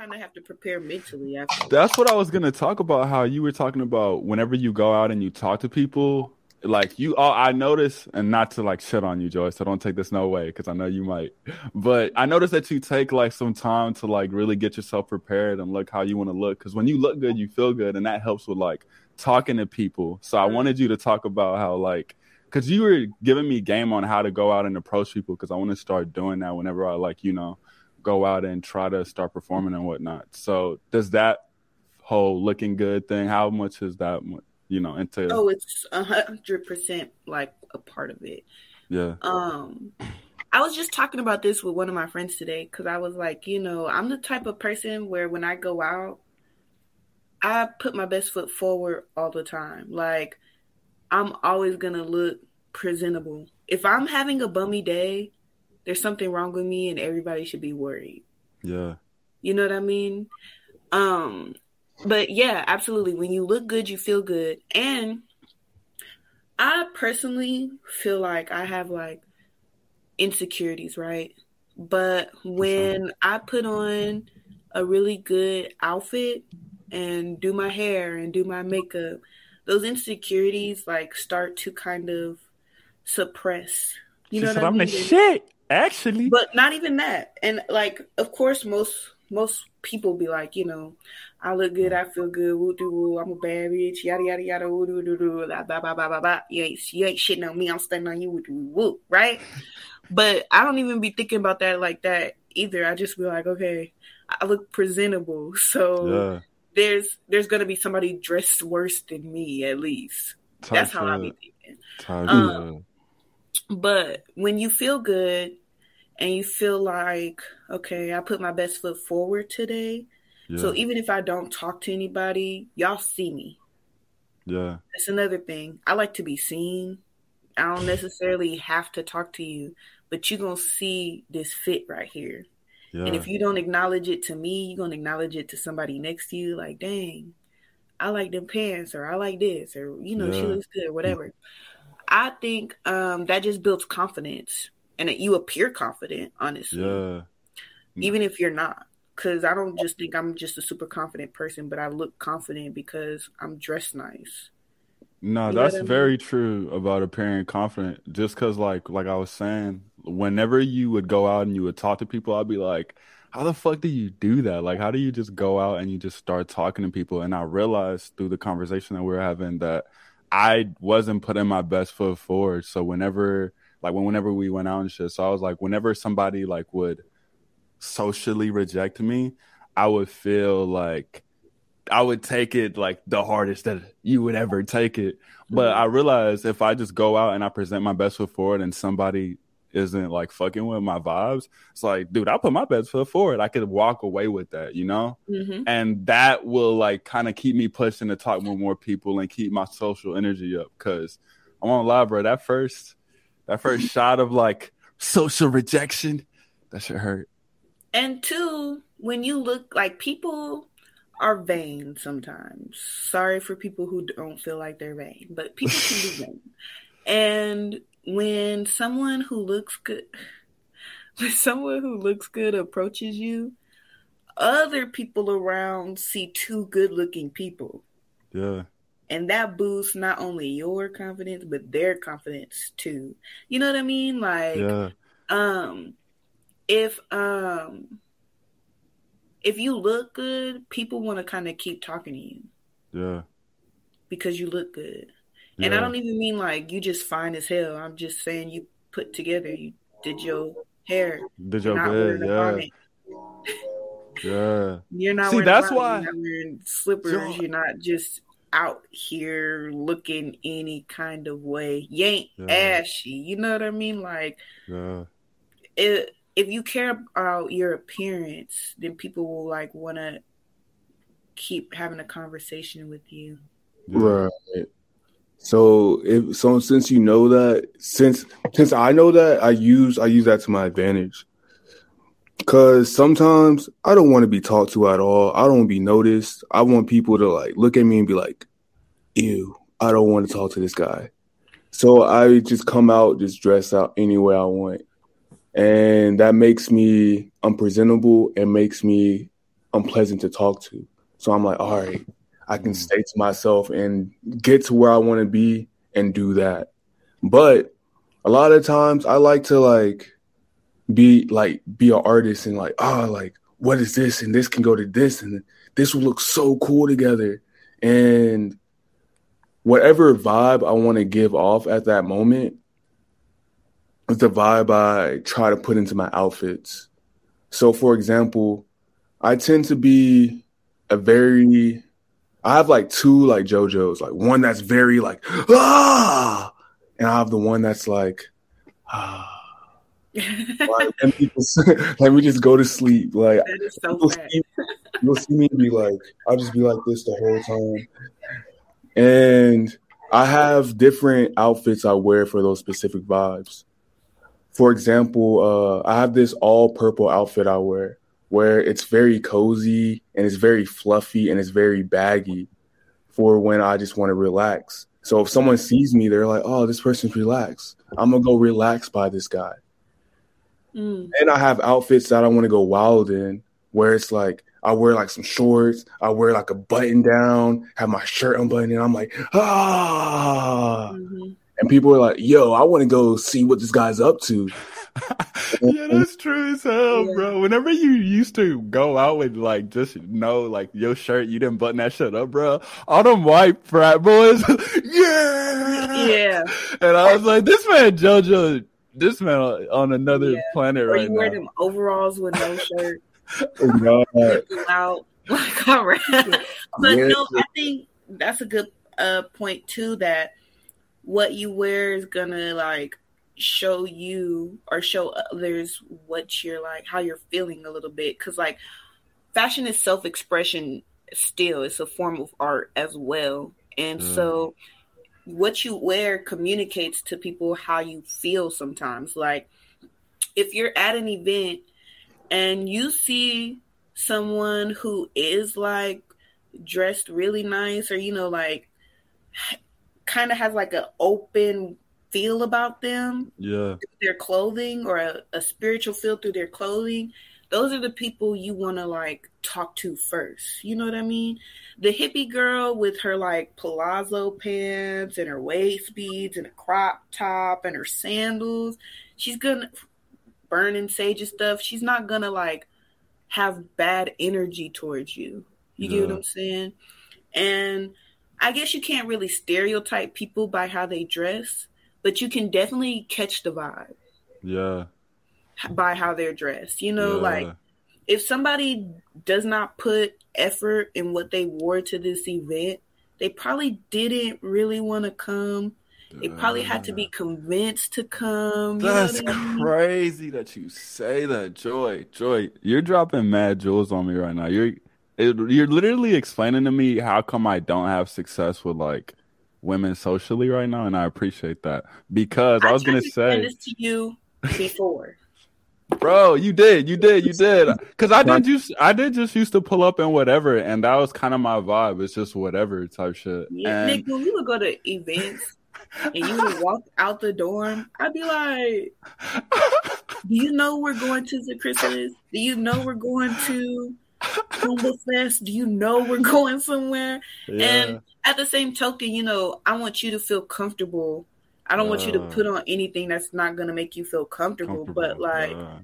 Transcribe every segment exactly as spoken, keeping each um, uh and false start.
kind of have to prepare mentally after. That's what I was gonna talk about. How you were talking about whenever you go out and you talk to people, like you. Oh, I notice, and not to like shit on you, Joyce. So don't take this no way because I know you might. But I noticed that you take like some time to like really get yourself prepared and look how you want to look. Because when you look good, you feel good, and that helps with like talking to people. So I wanted you to talk about how like. Because you were giving me game on how to go out and approach people because I want to start doing that whenever I, like, you know, go out and try to start performing and whatnot. So does that whole looking good thing, how much is that, you know, into? Oh, it's one hundred percent like a part of it. Yeah. Um, I was just talking about this with one of my friends today because I was like, you know, I'm the type of person where when I go out, I put my best foot forward all the time. Like, I'm always going to look presentable. If I'm having a bummy day, there's something wrong with me and everybody should be worried. Yeah. You know what I mean? Um, but yeah, absolutely. When you look good, you feel good. And I personally feel like I have like insecurities, right? But when I put on a really good outfit and do my hair and do my makeup, those insecurities like start to kind of suppress. You she know said, what I I'm mean? the shit, actually. But not even that. And like, of course, most most people be like, you know, I look good, I feel good, woo doo woo, I'm a bad bitch, yada yada yada, woo doo doo doo, blah blah blah blah blah blah. You ain't you ain't shitting on me, I'm standing on you, woo doo woo, right? But I don't even be thinking about that like that either. I just be like, okay, I look presentable, so. Yeah. There's there's gonna be somebody dressed worse than me at least. Type That's how I be thinking. Um, but when you feel good and you feel like, okay, I put my best foot forward today. Yeah. So even if I don't talk to anybody, y'all see me. Yeah. That's another thing. I like to be seen. I don't necessarily have to talk to you, but you're gonna see this fit right here. Yeah. And if you don't acknowledge it to me, you're going to acknowledge it to somebody next to you. Like, dang, I like them pants, or I like this, or, you know, yeah. she looks good, or whatever. I think um, that just builds confidence, and that you appear confident, honestly. Yeah. Even if you're not. Because I don't just think I'm just a super confident person, but I look confident because I'm dressed nice. No, You that's I mean? very true about appearing confident. Just because, like, like I was saying, whenever you would go out and you would talk to people, I'd be like, how the fuck do you do that? Like, how do you just go out and you just start talking to people? And I realized through the conversation that we were having that I wasn't putting my best foot forward. So whenever, like, when whenever we went out and shit, so I was like, whenever somebody, like, would socially reject me, I would feel like I would take it like the hardest that you would ever take it. But I realized if I just go out and I present my best foot forward and somebody isn't like fucking with my vibes, it's like, dude, I put my best foot forward. I could walk away with that, you know? Mm-hmm. And that will like kind of keep me pushing to talk with more people and keep my social energy up. Cause I won't lie, bro, that first, that first shot of like social rejection, that shit hurt. And two, when you look like people are vain sometimes. Sorry for people who don't feel like they're vain, but people can be vain. And when someone who looks good, when someone who looks good approaches you, other people around see two good-looking people. Yeah. And that boosts not only your confidence, but their confidence too. You know what I mean? Like, yeah. um, if um. If you look good, people want to kind of keep talking to you. Yeah. Because you look good. Yeah. And I don't even mean like you just fine as hell. I'm just saying you put together. You did your hair. Did your hair, yeah. Yeah. You're not See, wearing that's a why. You're not wearing slippers. Yo. You're not just out here looking any kind of way. You ain't yeah. ashy. You know what I mean? Like, yeah. it. If you care about your appearance, then people will like want to keep having a conversation with you. Right. So if so, since you know that, since since I know that, I use I use that to my advantage. Cause sometimes I don't want to be talked to at all. I don't want to be noticed. I want people to like look at me and be like, "Ew, I don't want to talk to this guy." So I just come out, just dress out any way I want. And that makes me unpresentable and makes me unpleasant to talk to. So I'm like, all right, I can stay to myself and get to where I want to be and do that. But a lot of times I like to like be like be an artist and like, oh, like what is this? And this can go to this and this will look so cool together. And whatever vibe I want to give off at that moment is the vibe I try to put into my outfits. So for example, I tend to be a very, I have like two like JoJo's, like one that's very like, ah, and I have the one that's like, ah. Like, let, me just, let me just go to sleep. Like that is so you'll, bad. see, you'll see me be like, I'll just be like this the whole time. And I have different outfits I wear for those specific vibes. For example, uh, I have this all purple outfit I wear where it's very cozy and it's very fluffy and it's very baggy for when I just want to relax. So if someone sees me, they're like, oh, this person's relaxed. I'm going to go relax by this guy. Mm. And I have outfits that I want to go wild in where it's like I wear like some shorts, I wear like a button down, have my shirt unbuttoned, and I'm like, ah. Mm-hmm. And people are like, yo, I want to go see what this guy's up to. Yeah, that's true as hell, yeah. Bro. Whenever you used to go out with like just know like your shirt, you didn't button that shit up, bro. All them white frat boys, yeah, yeah. And I was like, this man JoJo, this man on another yeah. planet or right you now. Wear them overalls with no shirt. Oh, out like all right. But yeah. no, I think that's a good uh, point too. That what you wear is gonna like show you or show others what you're like, how you're feeling a little bit. Because like fashion is self-expression still. It's a form of art as well. And mm. so what you wear communicates to people how you feel sometimes. Like if you're at an event and you see someone who is like dressed really nice or, you know, like kind of has like an open feel about them, yeah, their clothing or a, a spiritual feel through their clothing, those are the people you want to like talk to first. You know what I mean? The hippie girl with her like palazzo pants and her waist beads and a crop top and her sandals, she's gonna burning sage and stuff. She's not gonna like have bad energy towards you. You yeah. get what I'm saying? And I guess you can't really stereotype people by how they dress, but you can definitely catch the vibe. Yeah. By how they're dressed. You know, yeah. like if somebody does not put effort in what they wore to this event, they probably didn't really want to come. They probably had to be convinced to come. That's you know I mean? Crazy that you say that, Joy. Joy, you're dropping mad jewels on me right now. You're it, you're literally explaining to me how come I don't have success with like women socially right now, and I appreciate that because I, I was gonna to say this to you before. Bro, you did, you did, you did. Because I did just, I did just used to pull up and whatever, and that was kind of my vibe. It's just whatever type shit. Yeah, and... Nick, when we would go to events and you would walk out the dorm, I'd be like, "Do you know we're going to the Christmas? Do you know we're going to Humble Fest? Do you know we're going somewhere?" Yeah. And at the same token, you know, I want you to feel comfortable. I don't uh, want you to put on anything that's not going to make you feel comfortable, comfortable but like uh,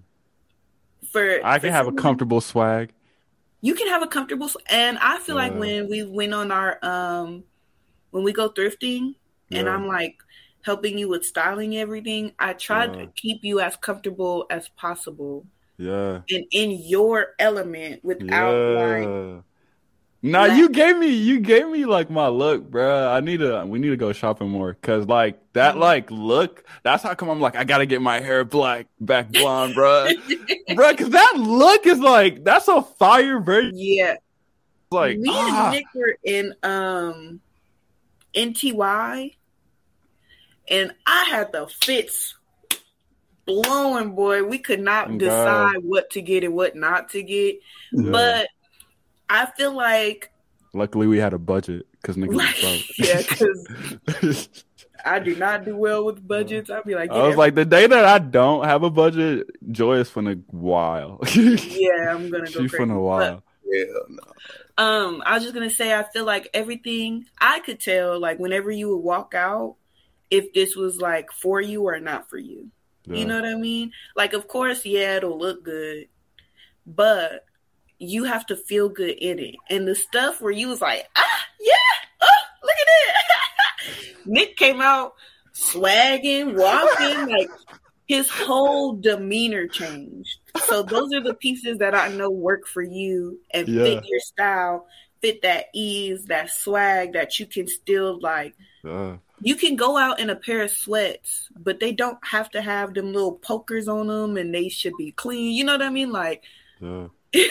for I can for have someone, a comfortable swag. You can have a comfortable and I feel uh, like when we went on our um when we go thrifting yeah. and I'm like helping you with styling everything, I try uh, to keep you as comfortable as possible. Yeah. And in your element without yeah. like Nah, you gave me, you gave me like my look, bro. I need to, we need to go shopping more, cause like that, like look, that's how come I'm like I gotta get my hair black, back blonde, bro, bro. Cause that look is like that's a fire version. Yeah, like me ah. and Nick were in um N T Y, and I had the fits blowing, boy. We could not God. decide what to get and what not to get, yeah. but. I feel like. Luckily, we had a budget because niggas like, was broke. Yeah, because I do not do well with budgets. I'd be like, I was like, the day that I don't have a budget, Joy is finna wild. Yeah, I'm gonna go. She's finna wild. But, Hell no. Um, I was just gonna say, I feel like everything I could tell, like whenever you would walk out, if this was like for you or not for you. Yeah. You know what I mean? Like, of course, yeah, it'll look good, but you have to feel good in it. And the stuff where you was like, ah, yeah, oh, look at it. Nick came out swagging, walking, like his whole demeanor changed. So those are the pieces that I know work for you and yeah. fit your style, fit that ease, that swag that you can still like. Uh. You can go out in a pair of sweats, but they don't have to have them little pokers on them, and they should be clean. You know what I mean? Like, uh.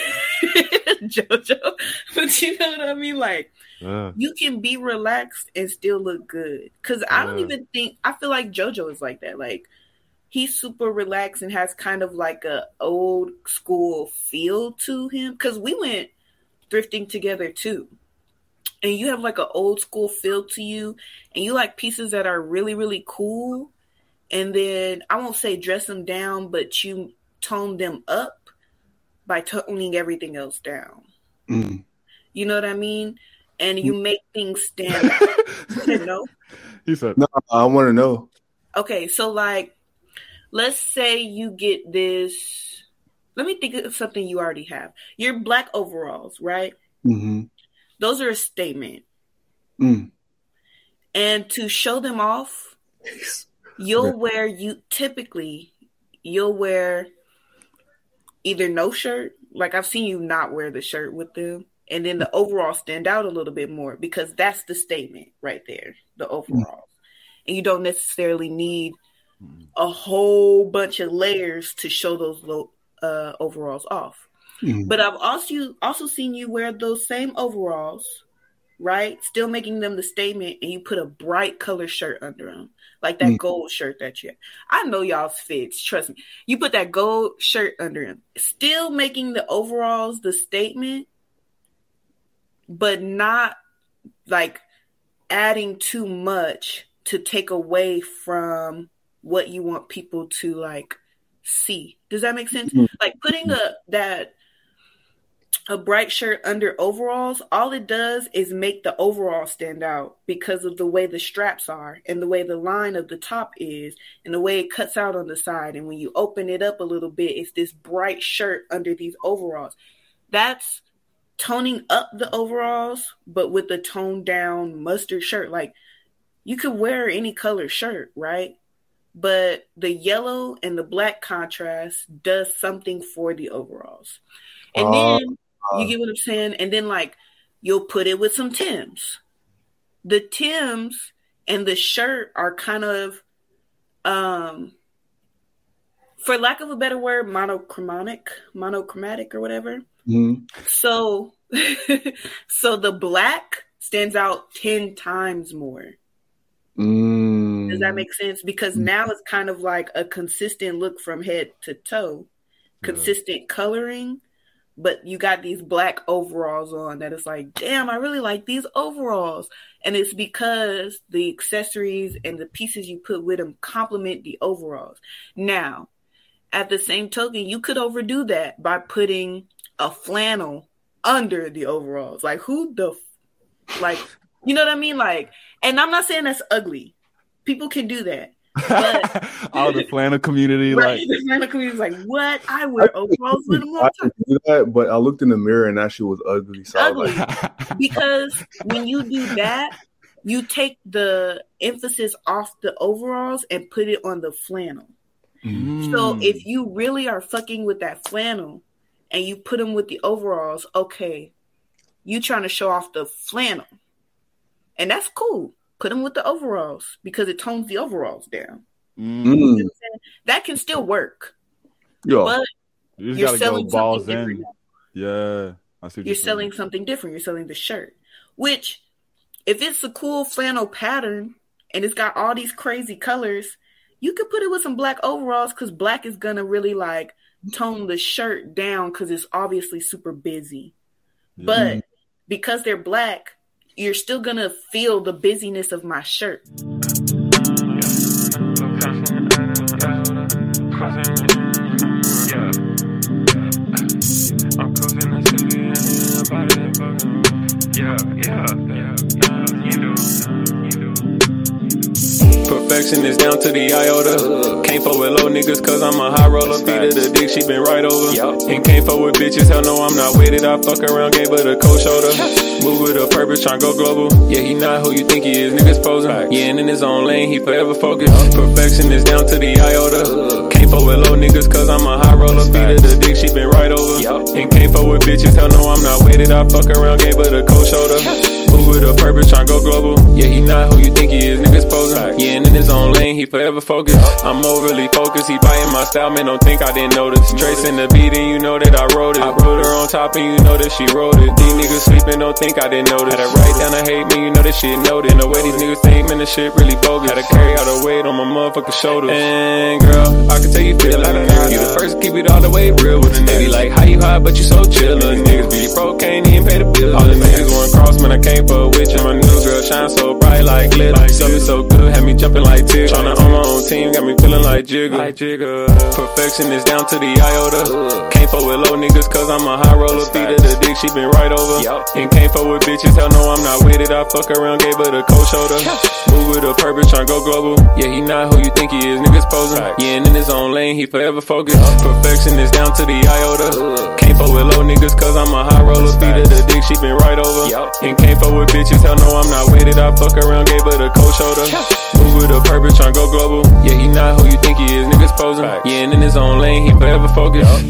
JoJo, but you know what I mean? Like, uh. you can be relaxed and still look good. Because I don't uh. even think, I feel like JoJo is like that. Like, he's super relaxed and has kind of like a old school feel to him. Because we went thrifting together too. And you have like an old school feel to you. And you like pieces that are really, really cool. And then I won't say dress them down, but you tone them up by toning everything else down. Mm. You know what I mean? And you make things stand out. You know? He said, no, I want to know. Okay, so like, let's say you get this. Let me think of something you already have. Your black overalls, right? Mm-hmm. Those are a statement. Mm. And to show them off, you'll yeah. wear, you typically, you'll wear either no shirt. Like I've seen you not wear the shirt with them. And then the overalls stand out a little bit more because that's the statement right there, the overalls. Mm. And you don't necessarily need a whole bunch of layers to show those uh, overalls off. Mm. But I've also also seen you wear those same overalls, right? Still making them the statement, and you put a bright color shirt under them, like that mm. gold shirt that you have. I know y'all's fits, trust me. You put that gold shirt under them, still making the overalls the statement, but not like adding too much to take away from what you want people to like see. Does that make sense? Mm. Like putting a that a bright shirt under overalls, all it does is make the overall stand out because of the way the straps are and the way the line of the top is and the way it cuts out on the side. And when you open it up a little bit, it's this bright shirt under these overalls. That's toning up the overalls, but with the toned down mustard shirt. Like you could wear any color shirt, right? But the yellow and the black contrast does something for the overalls. And uh, then you get what I'm saying? And then like you'll put it with some Timbs. The Timbs and the shirt are kind of, um, for lack of a better word, monochromatic, monochromatic or whatever. Mm-hmm. So, so the black stands out ten times more. Mm. Does that make sense? Because now it's kind of like a consistent look from head to toe, consistent yeah. coloring, but you got these black overalls on that it's like, damn, I really like these overalls. And it's because the accessories and the pieces you put with them complement the overalls. Now, at the same token, you could overdo that by putting a flannel under the overalls. Like who the, like, you know what I mean? Like, and I'm not saying that's ugly. People can do that. But all the flannel community, right, like the flannel community is like, what? I wear overalls with them all the time. Do that, but I looked in the mirror and that shit was ugly. So ugly. Like... because when you do that, you take the emphasis off the overalls and put it on the flannel. Mm. So if you really are fucking with that flannel and you put them with the overalls, okay, you trying to show off the flannel. And that's cool. Put them with the overalls because it tones the overalls down. Mm. You know what I'm saying? That can still work. Yeah. But you you're selling go balls something in. different. Yeah. I see you're you're selling saying. something different. You're selling the shirt. Which, if it's a cool flannel pattern and it's got all these crazy colors, you could put it with some black overalls because black is going to really like tone the shirt down because it's obviously super busy. Yeah. But because they're black, you're still going to feel the busyness of my shirt. Perfection is down to the iota. Can't fuck with low niggas cause I'm a high roller. Beat of the dick, she been right over. And can't fuck with bitches, hell no, I'm not with it. I fuck around, gave her the cold shoulder. Move with a purpose, tryna go global. Yeah, he not who you think he is, niggas posing. Yeah, and in his own lane, he forever focused. Perfection is down to the iota. Can't fuck with low niggas cause I'm a high roller. Beat of the dick, she been right over. And can't fuck with bitches, hell no, I'm not with it. I fuck around, gave her the cold shoulder. Move with a purpose, tryna go global. Yeah, he not who you think he is, niggas posing. Yeah, and in his own lane, he forever focused. I'm overly focused, he biting my style, man, don't think I didn't notice. Tracing the beat and you know that I wrote it. I put her on top and you know that she wrote it. These niggas sleeping, don't think I didn't notice. Had to write down the hate, man, you know that shit noted. The way these niggas think, man, this shit really bogus. Had to carry out a weight on my motherfucking shoulders. And girl, I can tell you feel like a girl. You the first to keep it all the way real with a nigga. Like, how you hot, but you so chill. Little niggas be broke, can't even pay the bills. All the niggas want cross, man, I can't fuck with you. My new girl shine so bright like glitter. Something so good, had me jumping like Tigger. Tryna own my own team, got me feeling like Jigga. Like Jigga. Perfection is down to the iota. Can't fuck with low niggas cause I'm a high roller. Beat of the dick, she been right over. And can't fuck with bitches, hell no, I'm not with it. I fuck around, gave her the cold shoulder. Move with a purpose, tryna go global. Yeah, he not who you think he is, niggas posing. Yeah, and in his own lane, he forever focused. Perfection is down to the iota. Can't fuck with low niggas cause I'm a high roller. Beat of the dick, she been right over. And can't fuck with bitches, hell no, I'm not with it. I fuck around, gave her the cold shoulder. Move with a purpose, tryna go global. Yeah, he not who you think he is, niggas posing. Yeah, and in his own lane, he forever focused.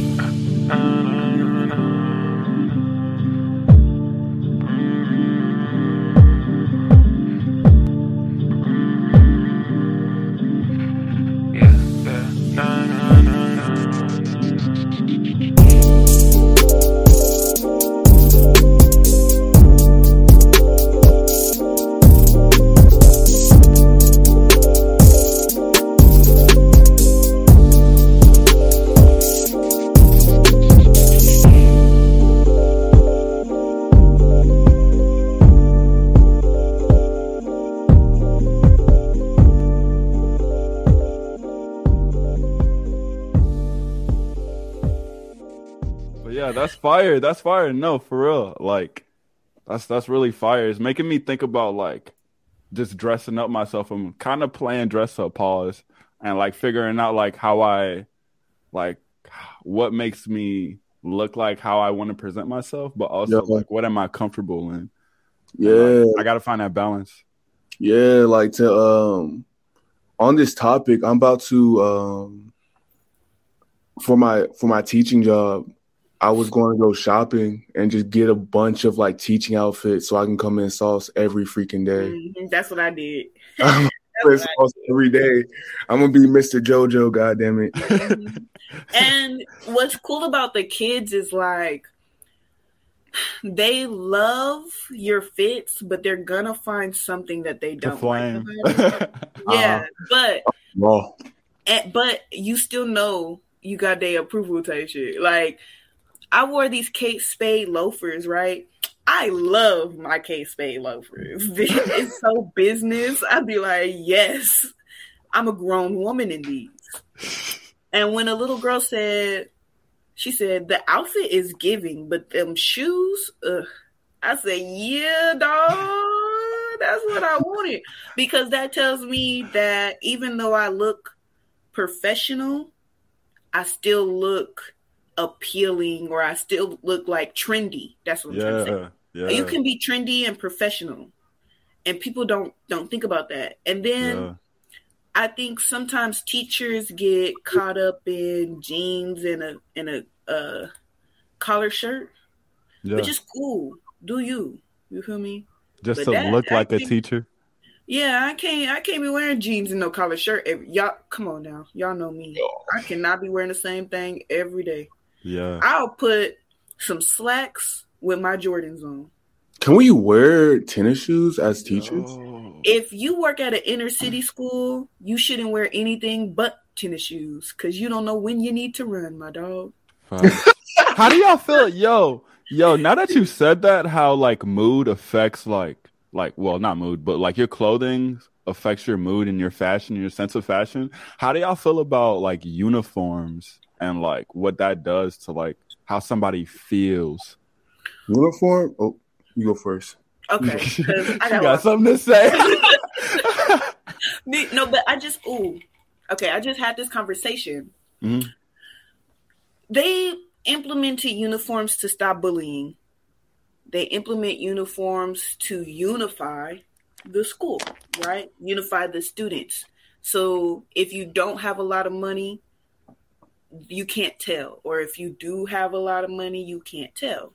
That's fire. That's fire. No, for real. Like, that's that's really fire. It's making me think about like just dressing up myself. I'm kind of playing dress up pause and like figuring out like how I like what makes me look like how I want to present myself, but also yeah. like what am I comfortable in? Yeah, like, I gotta find that balance. Yeah, like to um on this topic, I'm about to um for my for my teaching job. I was going to go shopping and just get a bunch of like teaching outfits so I can come in sauce every freaking day. Mm-hmm. That's what I did. I'm in sauce every day. I'm gonna be Mister JoJo, goddamn it. Mm-hmm. And what's cool about the kids is like they love your fits, but they're gonna find something that they don't like. Yeah, uh, but well. and, but you still know you got their approval type shit. Like. I wore these Kate Spade loafers, right? I love my Kate Spade loafers. It's so business. I'd be like, yes, I'm a grown woman in these. And when a little girl said, she said, the outfit is giving, but them shoes, ugh. I said, yeah, dog, that's what I wanted. Because that tells me that even though I look professional, I still look appealing, or I still look like trendy. That's what I'm yeah, trying to say. Yeah. You can be trendy and professional, and people don't don't think about that. And then yeah. I think sometimes teachers get caught up in jeans and a and a uh, collar shirt, yeah. which is cool. Do you? You feel me? Just but to that, look I like think, a teacher. Yeah, I can't. I can't be wearing jeans and no collar shirt. Every, y'all, come on now. Y'all know me. I cannot be wearing the same thing every day. Yeah, I'll put some slacks with my Jordans on. Can we wear tennis shoes as teachers? No. If you work at an inner city school, you shouldn't wear anything but tennis shoes because you don't know when you need to run, my dog. How do y'all feel? Yo, yo, now that you said that, how like mood affects like, like, well, not mood, but like your clothing affects your mood and your fashion, your sense of fashion. How do y'all feel about like uniforms and like what that does to like how somebody feels? Uniform? Oh, you go first. Okay. I got, got something to say. No, but I just ooh, okay. I just had this conversation. Mm-hmm. They implemented uniforms to stop bullying. They implement uniforms to unify the school, right? Unify the students. So if you don't have a lot of money, you can't tell. Or if you do have a lot of money, you can't tell.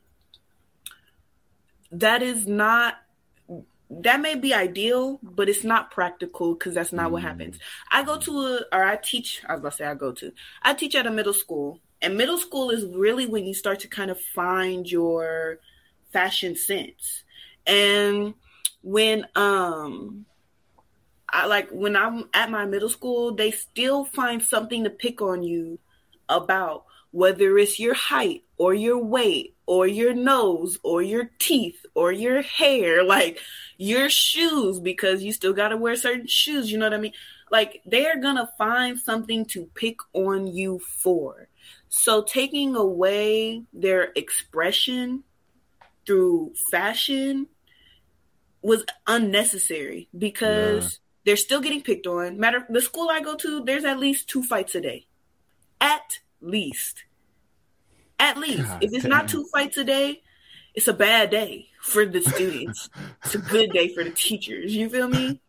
That is not, that may be ideal, but it's not practical because that's not mm. what happens. I go to a, or I teach, I was about to say I go to, I teach at a middle school. And middle school is really when you start to kind of find your fashion sense. And when, um, I like when I'm at my middle school, they still find something to pick on you about, whether it's your height or your weight or your nose or your teeth or your hair, like your shoes, because you still got to wear certain shoes. You know what I mean? Like they're going to find something to pick on you for. So taking away their expression through fashion was unnecessary because yeah. they're still getting picked on. Matter the school I go to, there's at least two fights a day. At least. At least. God if it's damn. Not two fights a day, it's a bad day for the students. It's a good day for the teachers. You feel me?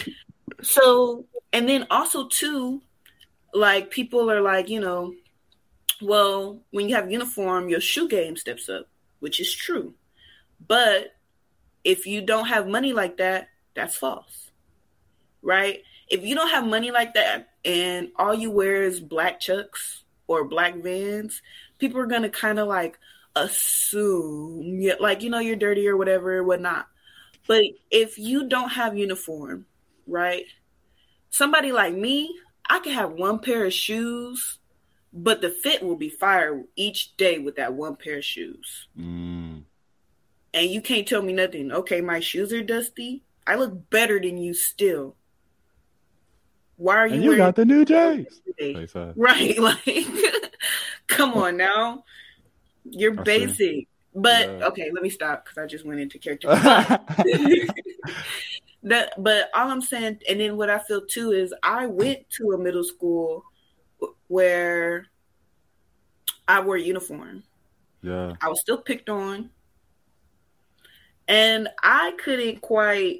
So, and then also too, like people are like, you know, well, when you have uniform, your shoe game steps up, which is true. But if you don't have money like that, that's false, right? If you don't have money like that and all you wear is black Chucks or black Vans, people are going to kind of like assume, like, you know, you're dirty or whatever, whatnot. But if you don't have uniform, right? Somebody like me, I could have one pair of shoes, but the fit will be fire each day with that one pair of shoes. Mm. And you can't tell me nothing. Okay, my shoes are dusty. I look better than you still. Why are you? And you got the new J's. Right, like, come on now. You're I basic. See. But, yeah. okay, let me stop because I just went into character. that, but all I'm saying, and then what I feel too is I went to a middle school where I wore a uniform. Yeah. I was still picked on. And I couldn't quite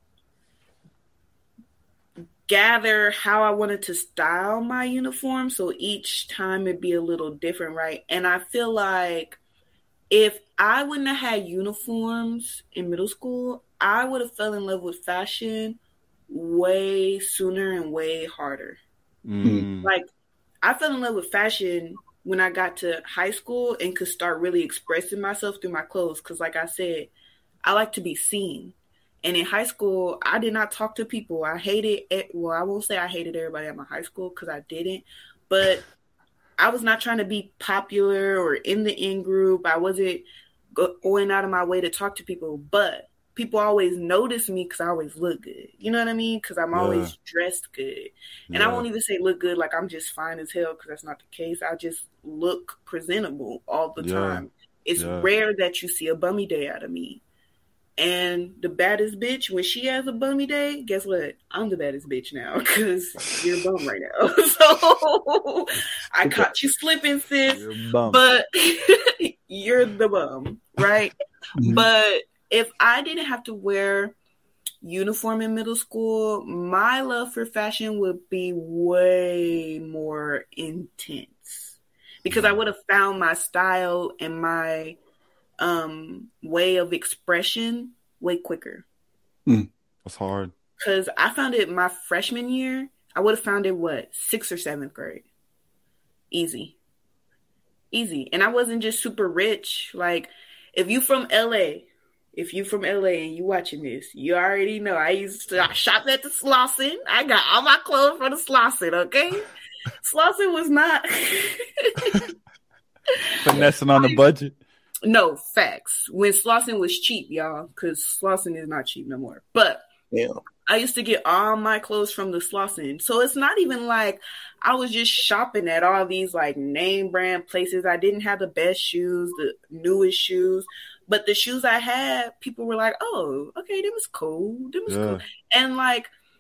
gather how I wanted to style my uniform. So each time it'd be a little different, right? And I feel like if I wouldn't have had uniforms in middle school, I would have fell in love with fashion way sooner and way harder. Mm. Like, I fell in love with fashion when I got to high school and could start really expressing myself through my clothes. Because like I said, I like to be seen. And in high school, I did not talk to people. I hated it. Well, I won't say I hated everybody at my high school because I didn't. But I was not trying to be popular or in the in group. I wasn't going out of my way to talk to people. But people always notice me because I always look good. You know what I mean? Because I'm yeah. always dressed good. And yeah. I won't even say look good like I'm just fine as hell because that's not the case. I just look presentable all the yeah. time. It's yeah. rare that you see a bummy day out of me. And the baddest bitch, when she has a bummy day, guess what? I'm the baddest bitch now because you're a bum right now. So I caught you slipping, sis. You're a bum. But you're the bum, right? Mm-hmm. But if I didn't have to wear uniform in middle school, my love for fashion would be way more intense because I would have found my style and my um, way of expression way quicker. Mm, that's hard. Because I found it my freshman year. I would have found it, what, sixth or seventh grade. Easy. Easy. And I wasn't just super rich. Like, if you from L A, if you from L A and you watching this, you already know I used to I shop at the Slauson. I got all my clothes from the Slauson, okay? Slauson was not finessing on the budget. No, facts. When Slauson was cheap, y'all, because Slauson is not cheap no more. But yeah. I used to get all my clothes from the Slauson. So it's not even like I was just shopping at all these like name brand places. I didn't have the best shoes, the newest shoes. But the shoes I had, people were like, oh, okay, them was cool. Them was yeah. cool. And like,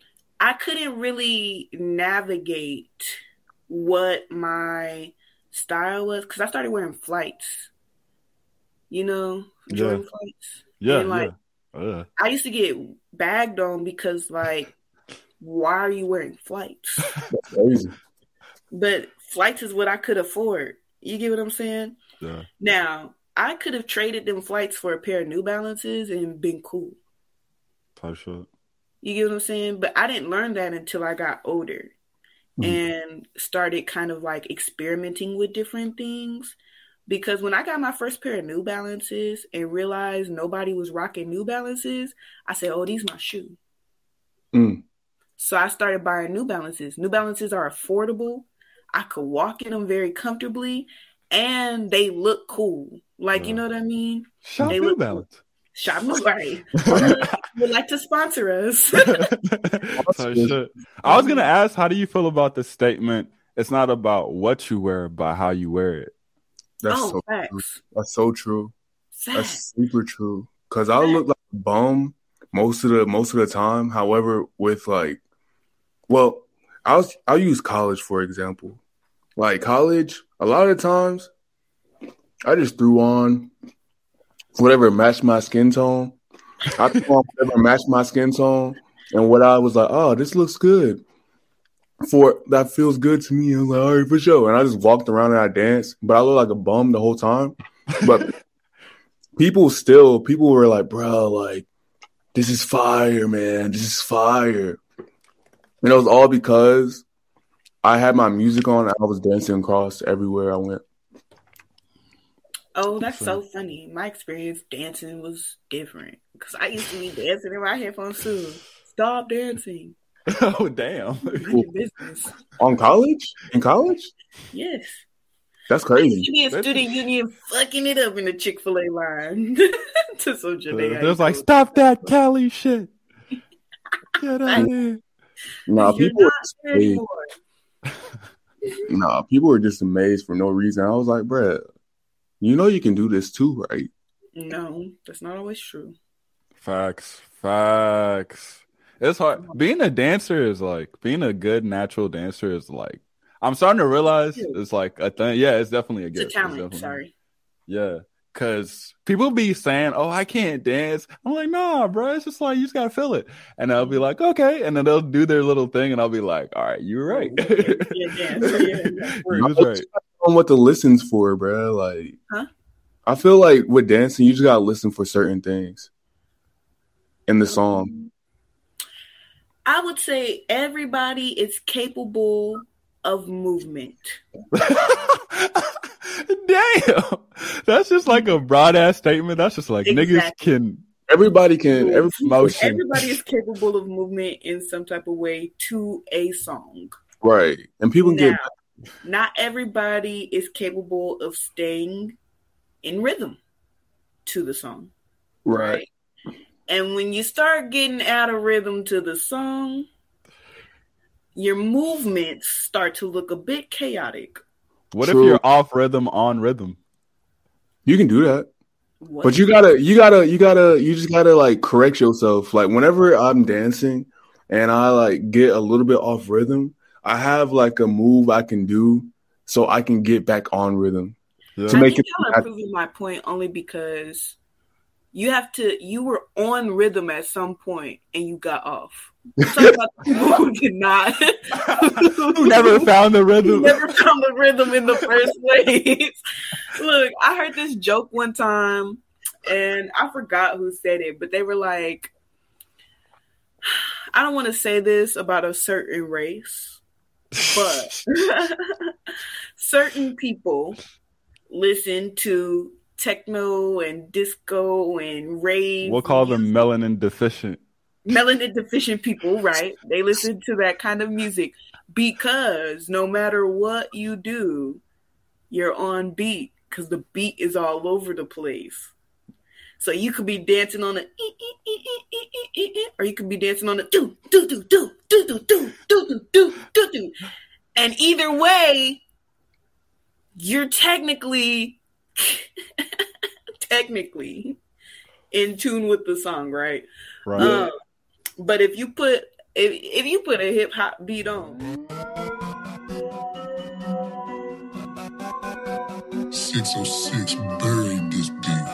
I couldn't really navigate what my style was because I started wearing flights. You know, Jordan Yeah. flights. Yeah, And like yeah. Uh, I used to get bagged on because like, why are you wearing flights? That's crazy. But flights is what I could afford. You get what I'm saying? yeah. Now, I could have traded them flights for a pair of New Balances and been cool. Type shit. You get what I'm saying? But I didn't learn that until I got older Mhm. and started kind of like experimenting with different things. Because when I got my first pair of New Balances and realized nobody was rocking New Balances, I said, oh, these my shoe. Mm. So I started buying New Balances. New Balances are affordable. I could walk in them very comfortably, and they look cool. Like, Yeah. you know what I mean? Shop They New look Balance. Shop New Right. Would like to sponsor us. So shit. I was gonna ask, how do you feel about the statement? It's not about what you wear, but how you wear it. That's oh, so true. facts. That's so true. Facts. That's super true. Cause I look like a bum most of the most of the time. However, with like, well, I'll I'll use college for example. Like college, a lot of the times, I just threw on whatever matched my skin tone. I threw on whatever matched my skin tone, and what I was like, oh, this looks good. For that feels good to me. I was like, all right, for sure. And I just walked around and I danced, but I looked like a bum the whole time. But people still, people were like, bro, like, this is fire, man. This is fire. And it was all because I had my music on and I was dancing across everywhere I went. Oh, that's so funny. My experience dancing was different because I used to be dancing in my headphones too. Stop dancing. Oh damn! Mind your business. On college? In college? Yes. That's I used crazy. to be in That's- student union fucking it up in the Chick-fil-A line to some Janae. There's like, stop that Cali shit. Get out of Right. here. Nah, You're people were not just there amazed. anymore. Nah, people were just amazed for no reason. I was like, bruh, you know you can do this too, right? No, that's not always true. Facts, facts. It's hard. Being a dancer is like being a good natural dancer is like. I'm starting to realize it's like a thing. Yeah, it's definitely a It's gift. a It's talent. definitely- Sorry. Yeah, because people be saying, "Oh, I can't dance." I'm like, "Nah, bro. It's just like you just gotta feel it." And I'll be like, "Okay," and then they'll do their little thing, and I'll be like, "All right, you were right." Yeah, dancer, yeah, yeah. You was right. On what the listens for, bruh. Like, Huh? I feel like with dancing, you just gotta listen for certain things in the song. I would say everybody is capable of movement. Damn, that's just like a broad ass statement. That's just like niggas Exactly. can Everybody can. Every, motion. Everybody is capable of movement in some type of way to a song. right, and people Now, get not everybody is capable of staying in rhythm to the song. right. And when you start getting out of rhythm to the song, your movements start to look a bit chaotic. What True. if you're off rhythm on rhythm? You can do that. What? But you gotta, you gotta, you gotta, you just gotta like correct yourself. Like whenever I'm dancing and I like get a little bit off rhythm, I have like a move I can do so I can get back on rhythm. Yeah. To I make think it- y'all are proving my point only because you have to. You were on rhythm at some point and you got off. I'm talking about the people who did not. Who never found the Who rhythm? never found the rhythm in the first place. Look, I heard this joke one time, and I forgot who said it, but they were like, I don't want to say this about a certain race, but certain people listen to techno and disco and rave. We'll call them melanin deficient. Melanin deficient people, right? They listen to that kind of music because no matter what you do, you're on beat because the beat is all over the place. So you could be dancing on the or you could be dancing on the do do do do do do do do do do do, and either way, you're technically technically in tune with the song, right? Right. Um, but if you put if if you put a hip hop beat on. six oh six buried this beat.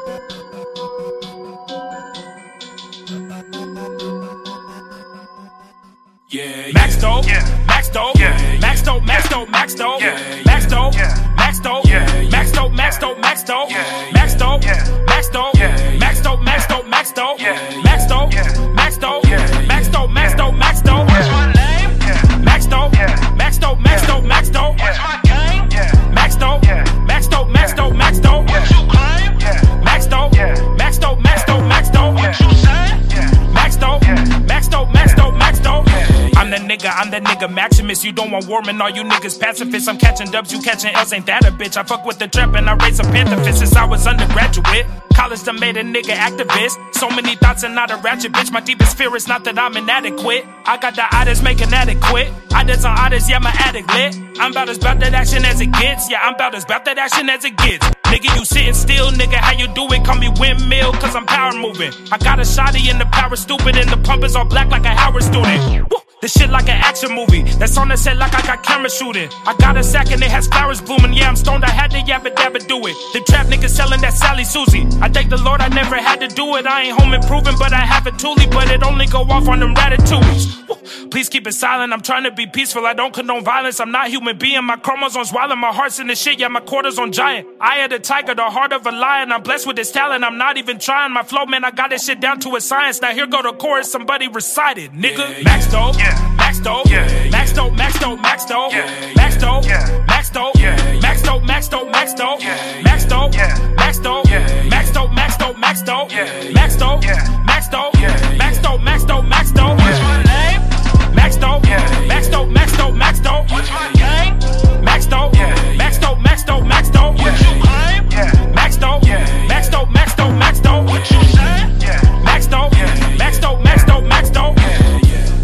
Yeah, Max dope, yeah. Max dope, yeah. Max dope, Max dope, Max dope, yeah. Max dope, yeah. Max dope, yeah. Max dope, Max dope, Max dope, yeah. Max dope, yeah. Max dope, yeah. Max dope, Max dope, Max dope, yeah. Max dope, yeah. Max dope, yeah. Max dope, Max dope, Max dope. What's my name? Yeah. Max dope, yeah. Max dope, Max dope, Max dope. What's my game? Yeah. Max dope, yeah. Max dope, Max dope, Max dope. What you claim? Yeah. Max dope, yeah. Max dope, Max dope, Max dope. What you say? Yeah. Max dope, yeah. Max dope, Max dope, Max dope. I'm the nigga, I'm the nigga Maximus. You don't want warming, all you niggas pacifists. I'm catching dubs, you catching L's, ain't that a bitch? I fuck with the trap and I raise a panther fist since I was undergraduate. College done made a nigga activist. So many thoughts and not a ratchet bitch. My deepest fear is not that I'm inadequate. I got the oddest, make an addict quit. Oddest on oddest, yeah, my addict lit. I'm about as bout that action as it gets. Yeah, I'm about as bout that action as it gets. Nigga, you sitting still, nigga, how you do it? Call me windmill, cause I'm power moving. I got a shotty in the power stupid, and the pump is all black like a Howard student. Woo! This shit like an action movie. That's on the set like I got camera shooting. I got a sack and it has flowers blooming. Yeah, I'm stoned, I had to yabba dabba do it. The trap niggas selling that Sally Susie. I thank the Lord I never had to do it. I ain't home improving, but I have a toolie. But it only go off on them ratatouilles. Woo. Please keep it silent, I'm trying to be peaceful. I don't condone violence, I'm not human being. My chromosomes wild, my heart's in the shit. Yeah, my quarters on giant. Eye of the tiger, the heart of a lion. I'm blessed with this talent, I'm not even trying. My flow, man, I got this shit down to a science. Now here go the chorus, somebody recite it, nigga. Yeah, yeah. Max dope, yeah. Max dope, yeah. Max dope, Max dope, Max dope, yeah. Max dope, yeah. Max dope, yeah. Max dope, Max dope, Max dope, yeah. Max dope, yeah. Max dope, yeah. Max dope, Max dope, Max dope, yeah. Max dope, yeah. Max dope, yeah. Max dope, Max dope, Max dope. What's my name? Max dope, yeah. Max dope, Max dope, Max dope. What's my game? Max dope, yeah. Max dope, Max dope, Max dope. What you claim? Yeah. Max dope, yeah. Max dope, Max dope, Max dope. What you say? Yeah. Max dope, yeah. Max dope, Max dope, Max dope. Yeah,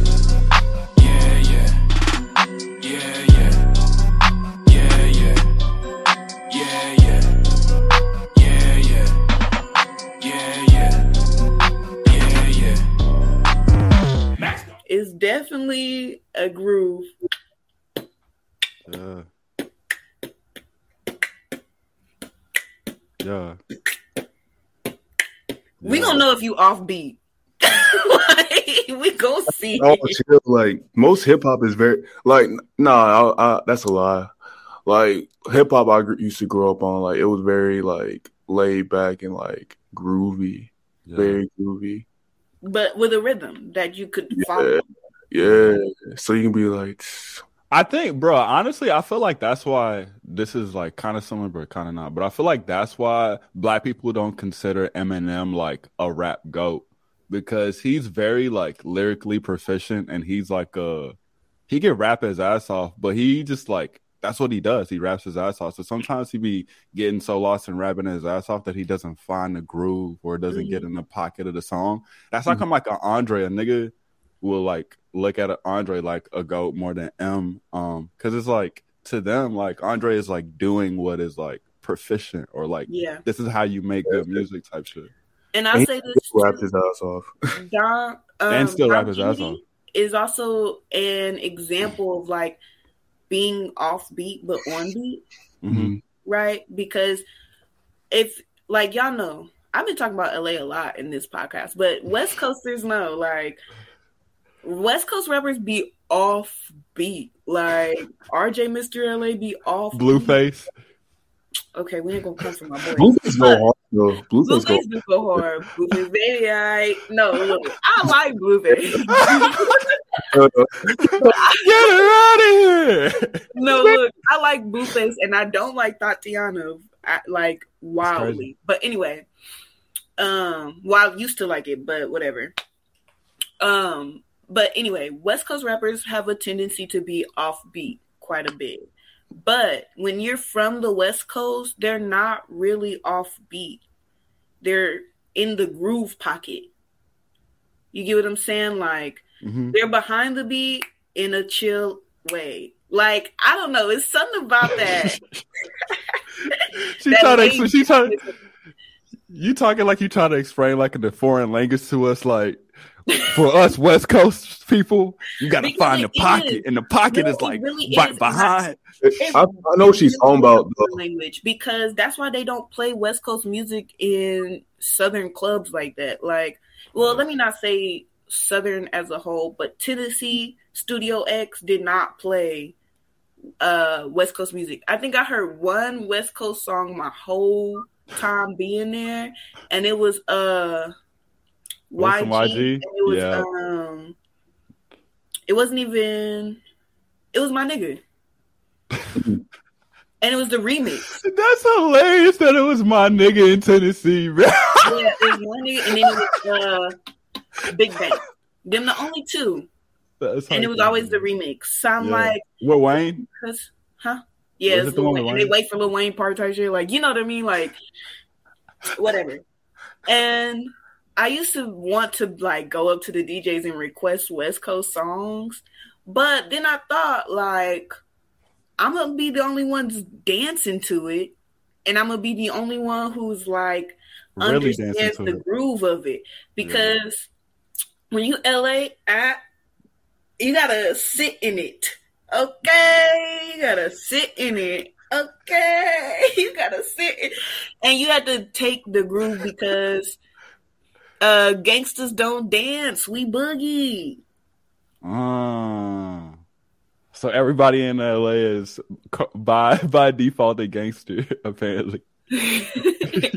yeah, yeah, yeah, yeah, yeah, yeah, yeah, yeah, yeah, yeah, yeah, yeah, yeah. Max dope. It's definitely a groove. Yeah. Yeah. We don't know if you offbeat. Like, we go see. Oh, chill. Like most hip hop is very like nah. I, I, that's a lie. Like hip hop, I gr- used to grow up on. Like it was very like laid back and like groovy, yeah. Very groovy. But with a rhythm that you could follow. Yeah. yeah. So you can be like. I think, bro, honestly, I feel like that's why this is like kind of similar, but kind of not. But I feel like that's why black people don't consider Eminem like a rap goat, because he's very like lyrically proficient and he's like a he can rap his ass off, but he just like that's what he does. He raps his ass off. So sometimes he be getting so lost in rapping his ass off that he doesn't find the groove or doesn't mm-hmm. get in the pocket of the song. That's mm-hmm. like I'm like an Andre, a nigga will like look at Andre like a goat more than M, um, because it's like to them like Andre is like doing what is like proficient or like yeah. this is how you make good music type shit. And I say this rap his ass off. Don um, and still Don rap his ass off is also an example of like being offbeat but on beat, mm-hmm. right? Because if like y'all know, I've been talking about L A a lot in this podcast, but West Coasters know like. West Coast rappers be off beat. Like R J Mister L A be off Blueface. Okay, we ain't gonna come for my boy. Blueface go hard though. Blueface, Blueface do go hard. Blueface, baby, I no look, I like Blueface. Get her out of here. No, look, I like Blueface and I don't like Tatiana like wildly. But anyway, um well I used to like it, but whatever. Um But anyway, West Coast rappers have a tendency to be offbeat quite a bit. But when you're from the West Coast, they're not really offbeat. They're in the groove pocket. You get what I'm saying? Like, mm-hmm. they're behind the beat in a chill way. Like, I don't know. It's something about that. she trying to... She trying, you talking like you trying to explain like in the foreign language to us, like, For us West Coast people, you gotta Because find the it pocket, is. and the pocket No, is it like really right is. behind. It I, I know what she's really talking about. is Though. language, because that's why they don't play West Coast music in Southern clubs like that. Like, well, let me not say Southern as a whole, but Tennessee Studio X did not play uh, West Coast music. I think I heard one West Coast song my whole time being there, and it was uh Y G. Y G? And it was Yeah. um, it wasn't even. It was my nigga. And it was the remix. That's hilarious that it was my nigga in Tennessee, bro. Yeah, it was one nigga, and then it was uh, Big Bang. Them the only two. That's And it was hype, always the man. remix. So I'm Yeah. like, Lil Wayne. cause, huh? Yeah, Was it's it the Lil one with Wayne. And they Wayne? wait for Lil Wayne part type shit. Like, you know what I mean? Like, whatever. And I used to want to like go up to the D Js and request West Coast songs, but then I thought like I'm gonna be the only one dancing to it, and I'm gonna be the only one who's like Really understands dancing to the it. groove of it. Because when you L A, I, you gotta sit in it. Okay, you gotta sit in it. Okay, you gotta sit in, and you have to take the groove because uh, gangsters don't dance. We boogie. Ah. So everybody in L A is co- by by default a gangster, apparently. It's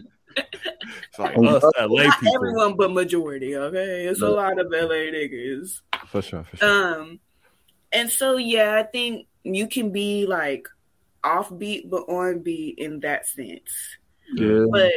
like us L A Not people. everyone, but majority. Okay, it's a No. lot of L A niggas. For sure, for sure. Um, and so yeah, I think you can be like offbeat but on beat in that sense, Yeah. but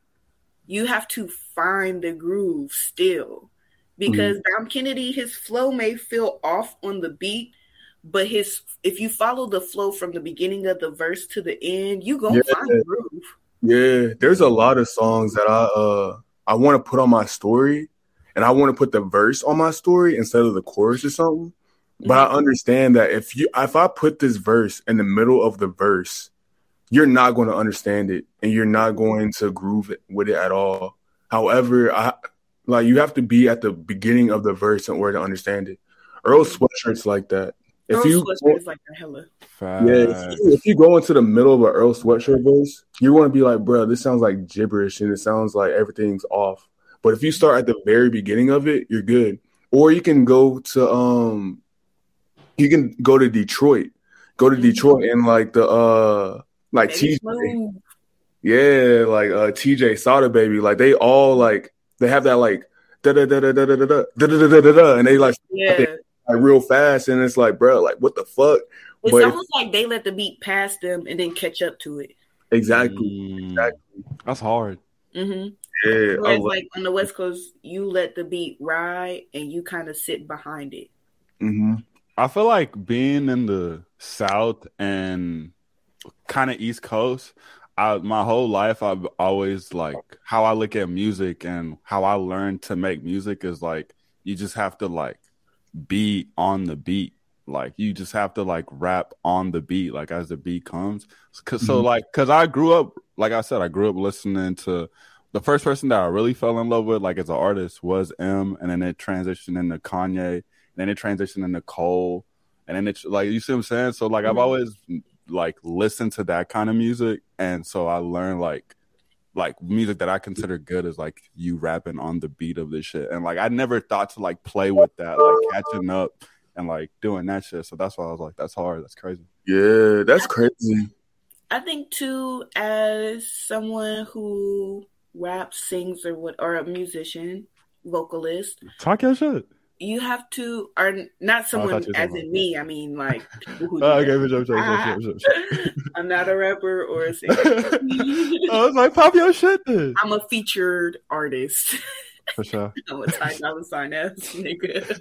you have to find the groove still, because Dom Kennedy, his flow may feel off on the beat, but his if you follow the flow from the beginning of the verse to the end, you gonna Yeah. find the groove. Yeah, there's a lot of songs that I uh I want to put on my story, and I want to put the verse on my story instead of the chorus or something. But I understand that if you if I put this verse in the middle of the verse, you're not going to understand it, and you're not going to groove it with it at all. However, I like you have to be at the beginning of the verse in order to understand it. Earl Sweatshirt's like that. If Earl you Sweatshirt is like a hella. Facts. yeah, if you, if you go into the middle of an Earl Sweatshirt verse, you want to be like, bro, this sounds like gibberish and it sounds like everything's off. But if you start at the very beginning of it, you're good. Or you can go to um, you can go to Detroit, go to Detroit and like the uh, like Baby T J, Smooth. yeah, like uh, T J Sada Baby, like they all like they have that like da da da da da da da da da da da da da, and they like Yeah. like real fast, and it's like, bro, like what the fuck? It's But if- almost like they let the beat pass them and then catch up to it. exactly, Mm, exactly. that's hard. Mm-hmm. Yeah, I Whereas, love- like on the West Coast, you let the beat ride and you kind of sit behind it. mhm. I feel like being in the South and kind of East Coast, I, my whole life I've always like how I look at music and how I learned to make music is like you just have to like be on the beat. Like you just have to like rap on the beat, like as the beat comes. Cause so Mhm. like, cause I grew up, like I said, I grew up listening to the first person that I really fell in love with, like as an artist, was M, and then it transitioned into Kanye, and then it transitioned into Cole, and then it's like you see what I'm saying. So like I've Mhm. always like listened to that kind of music, and so I learned like like music that I consider good is like you rapping on the beat of this shit, and like I never thought to like play with that, like catching up and like doing that shit. So that's why I was like, that's hard. That's crazy. Yeah, that's crazy. I think too, as someone who raps, sings, or what, or a musician, vocalist, Talk your shit. you have to, or not someone thought you were as talking in me. I mean, like people who. do Oh, okay, that. for sure, for sure, for sure, for sure. I'm not a rapper or a singer. I was like, pop your shit then. I'm a featured artist. For sure. I'm a ten dollar sign ass nigga.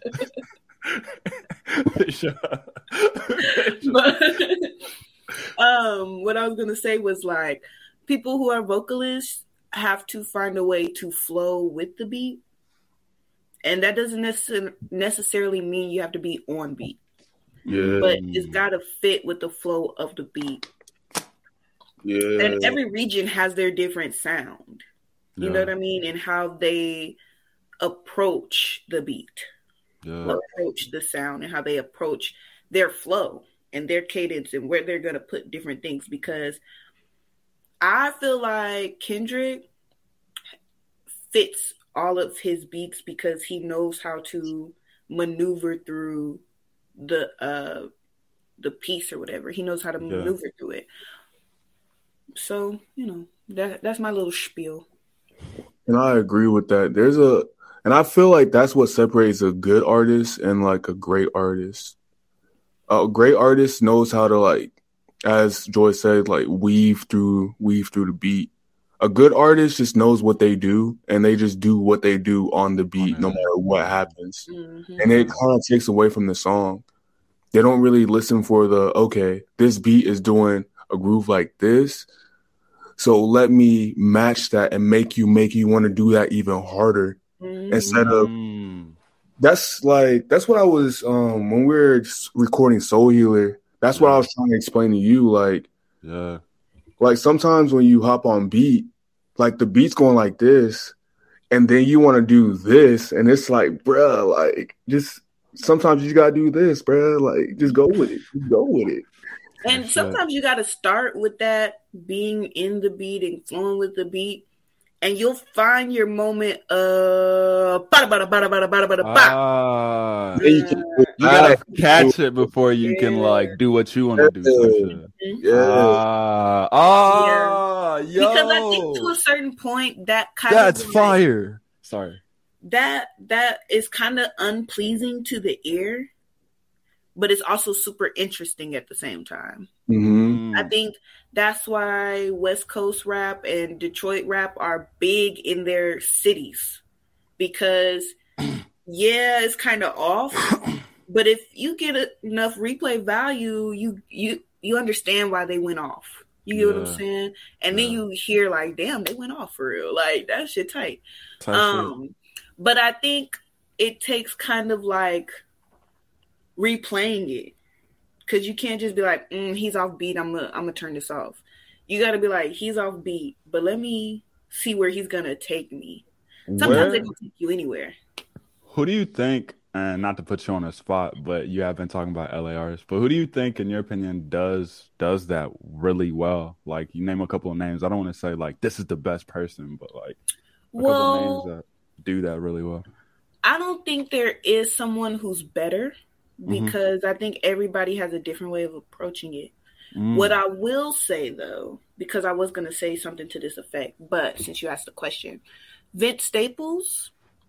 For sure. But um, what I was gonna say was like people who are vocalists have to find a way to flow with the beat, and that doesn't necess- necessarily mean you have to be on beat, Yeah, but it's got to fit with the flow of the beat. yeah, And every region has their different sound. You know Yeah. what I mean, and how they approach the beat, Yeah. approach the sound, and how they approach their flow and their cadence and where they're going to put different things. Because I feel like Kendrick fits all of his beats because he knows how to maneuver through the uh the piece or whatever. He knows how to Yeah. maneuver through it. So, you know, that that's my little spiel. And I agree with that. There's a, and I feel like that's what separates a good artist and like a great artist. A great artist knows how to, like, as Joy said, like weave through, weave through the beat. A good artist just knows what they do, and they just do what they do on the beat, no matter what happens. Mm-hmm. And it kind of takes away from the song. They don't really listen for the, okay, this beat is doing a groove like this, so let me match that and make you make you want to do that even harder. Mm-hmm. Instead of, Mm. that's like, that's what I was, um, when we were recording Soul Healer, that's what I was trying to explain to you. Like, Yeah. like sometimes when you hop on beat, like the beat's going like this, and then you want to do this, and it's like, bruh, like, just sometimes you gotta do this, bruh. Like, just go with it. Just go with it. And That's sometimes you got to start with that being in the beat and flowing with the beat, and you'll find your moment of bada bada bada bada bada bada ba. Ah. And you can- You gotta catch it before you can like do what you want to do. Some shit. Yeah. Ah, ah, yo, Because I think to a certain point that kind that's of like, fire. Sorry. that that is kind of unpleasing to the ear, but it's also super interesting at the same time. Mhm. I think that's why West Coast rap and Detroit rap are big in their cities, because yeah, it's kind of off, but if you get enough replay value, you you you understand why they went off. You get what I'm Yeah. saying? And then Yeah. you hear like, damn, they went off for real. Like that shit tight. Type shit. Um, but I think it takes kind of like replaying it, because you can't just be like, mm, he's off beat, I'm gonna I'm gonna turn this off. You got to be like, he's off beat, but let me see where he's gonna take me. Sometimes Where- they don't take you anywhere. Who do you think, and not to put you on the spot, but you have been talking about L A artists, but who do you think, in your opinion, does does that really well? Like, you name a couple of names. I don't want to say, like, this is the best person, but, like, a couple Well, of names that do that really well. I don't think there is someone who's better, Mhm. because I think everybody has a different way of approaching it. Mm. What I will say, though, because I was going to say something to this effect, but since you asked the question, Vince Staples,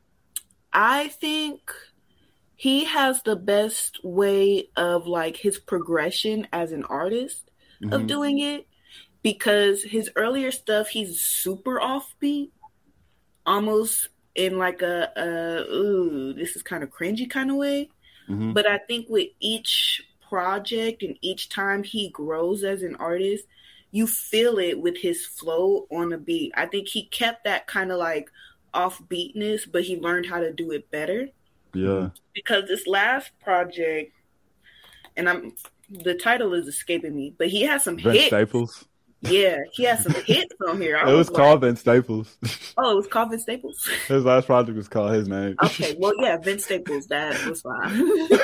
I think he has the best way of like his progression as an artist of Mhm. doing it, because his earlier stuff, he's super offbeat, almost in like a, a ooh, this is kind of cringy kind of way. Mhm. But I think with each project and each time he grows as an artist, you feel it with his flow on the beat. I think he kept that kind of like offbeatness, but he learned how to do it better. Yeah. Because this last project, and I'm the title is escaping me, but he has some Vince hits. Staples. Yeah, he has some hits on here. I It was like, called Vince Staples. oh, it was called Vince Staples. His last project was called his name. Okay, well, yeah, Vince Staples. That was fine.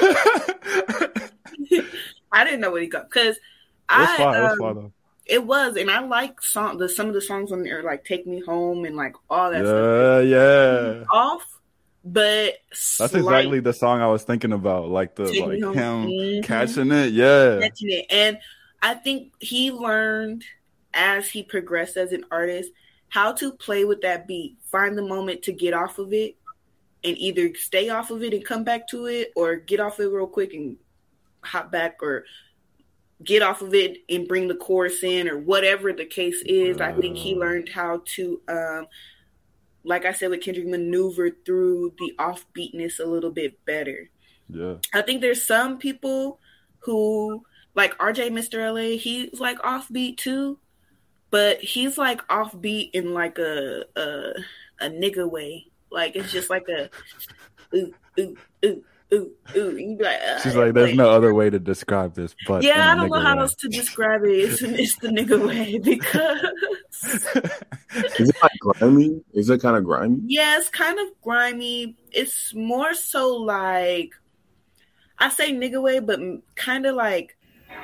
I didn't know what he got, because It was I fun. It was um, fun though. it was, and I like song the some of the songs on there, like "Take Me Home" and like all that stuff. Yeah, yeah. Off, but That's exactly the song I was thinking about. Like the Take Me like Home. him Mhm. catching it. Yeah. catching it. And I think he learned as he progressed as an artist how to play with that beat, find the moment to get off of it, and either stay off of it and come back to it, or get off it real quick and hop back, or get off of it and bring the chorus in, or whatever the case is. I think he learned how to, um, like I said with Kendrick, maneuver through the offbeatness a little bit better. Yeah. I think there's some people who, like R J Mister L A, he's like offbeat too, but he's like offbeat in like a a, a nigga way. Like it's just like a ooh ooh ooh ooh, ooh. You be like, uh, She's like, there's no other way to describe this, but yeah, I in a don't know nigga how way. else to describe it. It's, it's the nigga way because Is it like grimy? Is it kind of grimy? yeah, it's kind of grimy. It's more so like I say nigga way, but kind of like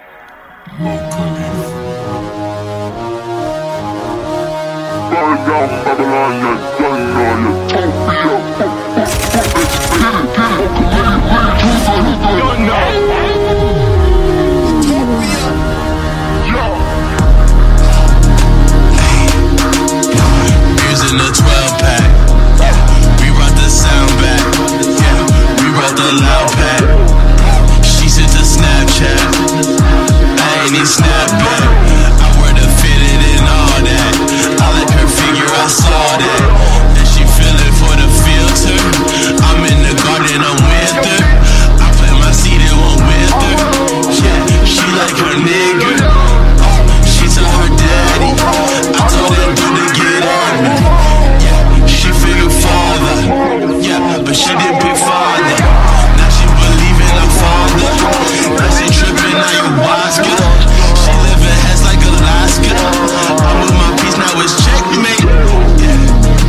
In the twelve pack, we brought the sound back. Yeah, we brought the loud pack. She sent a Snapchat. I ain't need Snapback. I wear the fitted and all that. I like her figure, I saw that. And she feeling for the filter. I'm in the garden, I'm with her. I plant my seed and won't wither. Yeah, she like her nigga. She told her daddy. I told him to get on me. She figured father, yeah, but she didn't pick father. Now she believe in her father. Now she tripping ayahuasca. She living heads like Alaska. I'm with my piece, now it's checkmate. Yeah.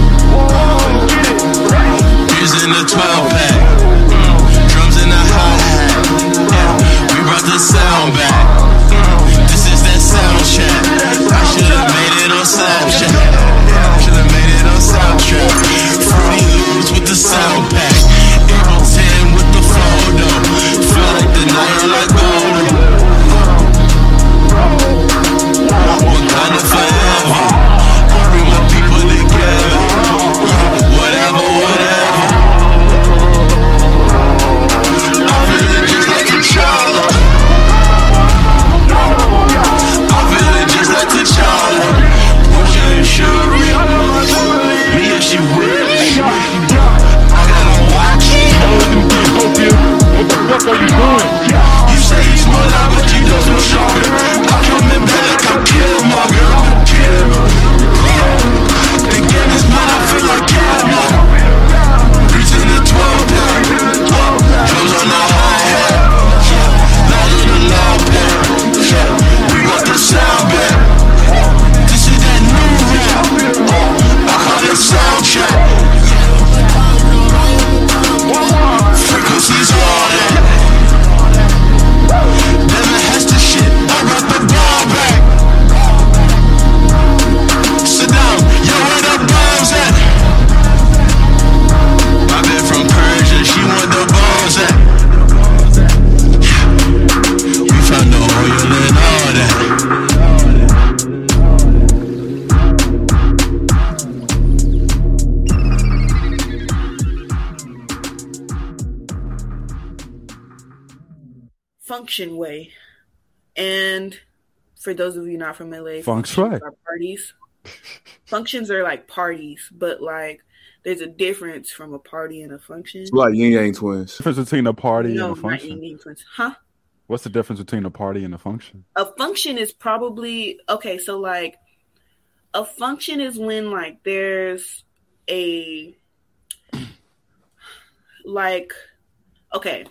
Beers in the twelve pack, mm. Drums in the hi-hat. Yeah, we brought the sound back. Mm. This is that sound check. I should've made it on Snapchat. Should've made it on soundtrack. Fruity Loops with the sound pack. April tenth with the photo. Feel like the night like golden. Wakanda forever. I bring my people together. Whatever, whatever. I'm feeling just like T'Challa. I'm feeling just like T'Challa. Portia and Shuri. Me and she with me. I gotta watch it. What the fuck are you doing? You say you smell out, but you don't smell stronger. I'm coming back, I'm Killmonger. They get this man, I feel like Catman. Reaching the twelve pack. Drums on the hi-hat. Loud on the loud pack. We got the sound back. This is that new rap. I call it soundtrack. Frequencies all that. Never has the shit. I got the ball back. Sit down. Yo, where the bombs at? My bitch from Persia. She want the bombs at. We found the oil and all that. function way. And for those of you not from L A, Feng shui. are parties. Functions are like parties, but like there's a difference from a party and a function. It's like yin yang twins. Difference between a party No, and a not function. yin yang twins. Huh? What's the difference between a party and a function? A function is probably okay. So like, a function is when like there's a like okay,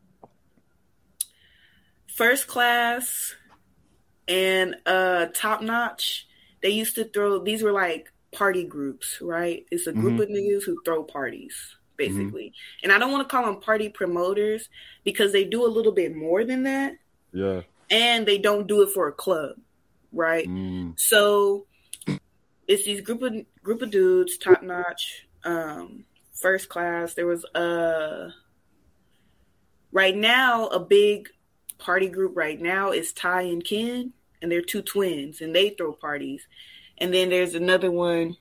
First Class and uh Top Notch. They used to throw. These were like party groups, right? It's a group Mhm. of niggas who throw parties, basically. And I don't want to call them party promoters because they do a little bit more than that. Yeah. And they don't do it for a club, right? Mm. So it's these group of group of dudes, Top Notch, um, First Class. There was a right now a big party group right now is Ty and Ken, and they're two twins, and they throw parties. And then there's another one,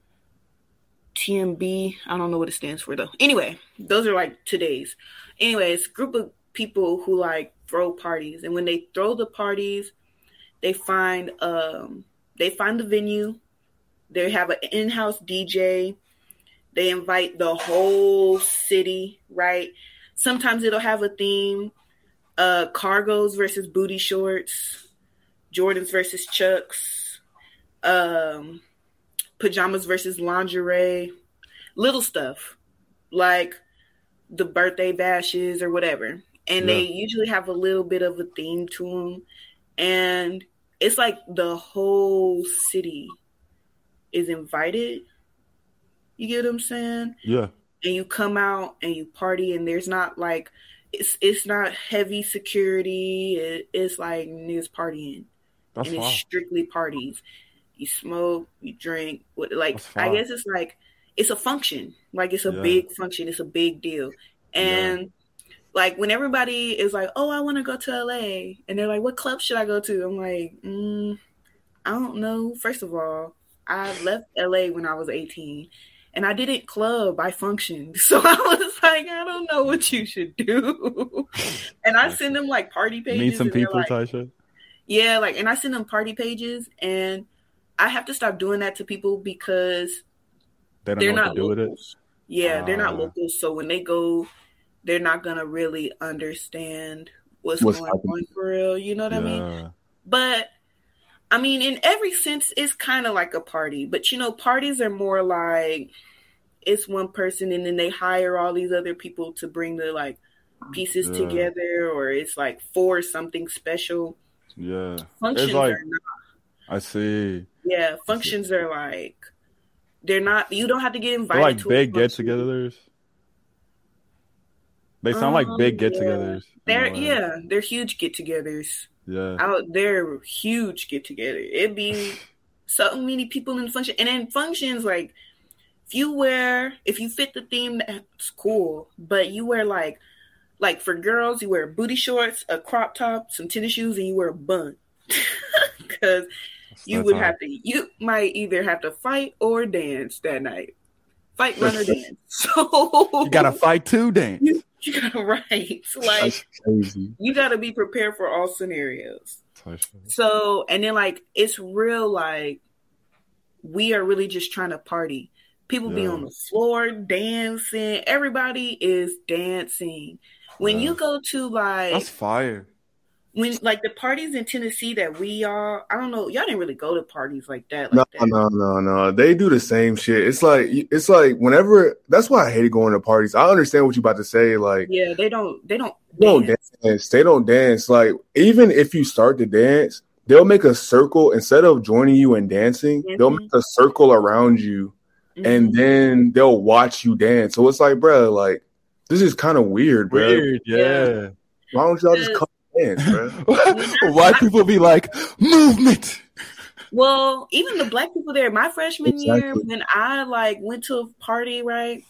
T M B. I don't know what it stands for though. Anyway, those are like today's. Anyways, group of people who like throw parties, and when they throw the parties, they find um they find the venue. They have an in-house D J. They invite the whole city, right? Sometimes it'll have a theme. Uh, cargos versus booty shorts. Jordans versus Chucks. Um, pajamas versus lingerie. Little stuff. Like, the birthday bashes or whatever. And Yeah. they usually have a little bit of a theme to them. And it's like the whole city is invited. You get what I'm saying? Yeah. And you come out and you party, and there's not like, it's it's not heavy security. It, it's like niggas partying. That's and it's wild. strictly parties. You smoke, you drink. what- Like, That's I wild. guess it's like, it's a function. Like, it's a Yeah. big function. It's a big deal. And like, when everybody is like, oh, I want to go to L A, and they're like, what club should I go to? I'm like, mm, I don't know. First of all, I left L A when I was eighteen, and I didn't club. I functioned. So I was like, I don't know what you should do. And I send them like party pages. Meet some and they're people like, type shit. yeah, like, and I send them party pages, and I have to stop doing that to people because They don't they're know what not to do with it. locals. Yeah, they're not Ah. locals. So when they go, they're not gonna really understand what's, What's going happening. on for real. You know what I mean? Yeah. But I mean, in every sense, it's kind of like a party. But you know, parties are more like it's one person, and then they hire all these other people to bring the like pieces Yeah. together, or it's like for something special. Yeah. Functions It's like, are not. I see. Yeah, functions are like they're not. You don't have to get They're invited like to big a get function. togethers. They sound like big Um, get yeah. togethers. in a They're way. yeah, they're huge get-togethers. Yeah. Out they're huge get-together. It'd be so many people in the function, and then functions like if you wear if you fit the theme, that's cool. But you wear like like for girls, you wear booty shorts, a crop top, some tennis shoes, and you wear a bun because you That's would hard. have to. You might either have to fight or dance that night. Fight, run, or dance. So You gotta fight too, dance. You, you gotta right. Like That's crazy. you gotta be prepared for all scenarios. Type shit. So and then like it's real like we are really just trying to party. People be Yeah. on the floor dancing. Everybody is dancing. When Yeah. you go to like That's fire. when like the parties in Tennessee that we are, I don't know, y'all didn't really go to parties like that. No, Like that. no, no, no. They do the same shit. It's like it's like whenever. That's why I hate going to parties. I understand what you're about to say. Like, Yeah, they don't. They don't. they don't dance. dance. They don't dance. Like, even if you start to dance, they'll make a circle instead of joining you and dancing. They'll Mhm. make a circle around you, and Mhm. then they'll watch you dance. So it's like, bro, like this is kind of weird, bro. Weird, yeah. Why don't y'all just come dance, bro? White people be like, movement. Well, even the black people there, my freshman year, Exactly. when I like went to a party, right?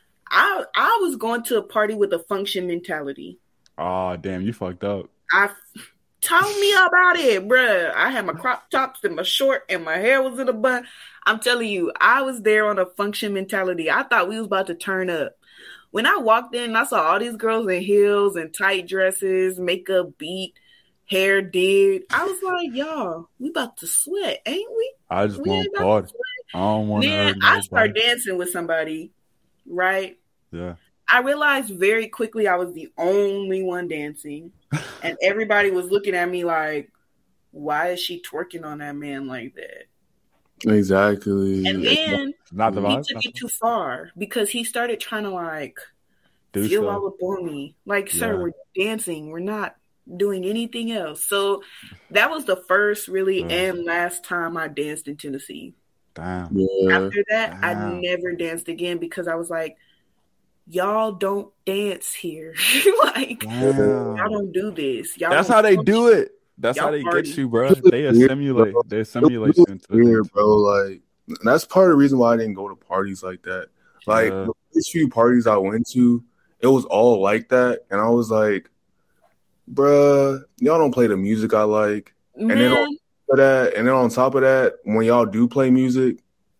I I was going to a party with a function mentality. Oh, damn, you fucked up. I tell me about it, bruh. I had my crop tops and my short, and my hair was in a bun. I'm telling you, I was there on a function mentality. I thought we was about to turn up. When I walked in, I saw all these girls in heels and tight dresses, makeup beat, hair did. I was like, y'all, we about to sweat, ain't we? I just We want ain't about party. to sweat. I don't want to Then hurt I started nobody. dancing with somebody, right? Yeah. I realized very quickly I was the only one dancing, and everybody was looking at me like, "Why is she twerking on that man like that?" Exactly. And then Not the he vibe. took it too far because he started trying to like Do feel stuff. all up on me. Like, sir, Yeah. we're dancing. We're not doing anything else. So that was the first, really, Yeah. and last time I danced in Tennessee. Damn. Yeah. After that, I Wow. never danced again because I was like, y'all don't dance here. Like, Damn. y'all don't do this. Y'all That's don't how they function. do it. That's Y'all how they party. get you, bro. It was They weird, assimilate. bro. They It assimilate was you into weird, it. bro. Like that's part of the reason why I didn't go to parties like that. Like Yeah. the first few parties I went to, it was all like that, and I was like, "Bruh, y'all don't play the music I like." And then Man, on top of that, and then on top of that, when y'all do play music,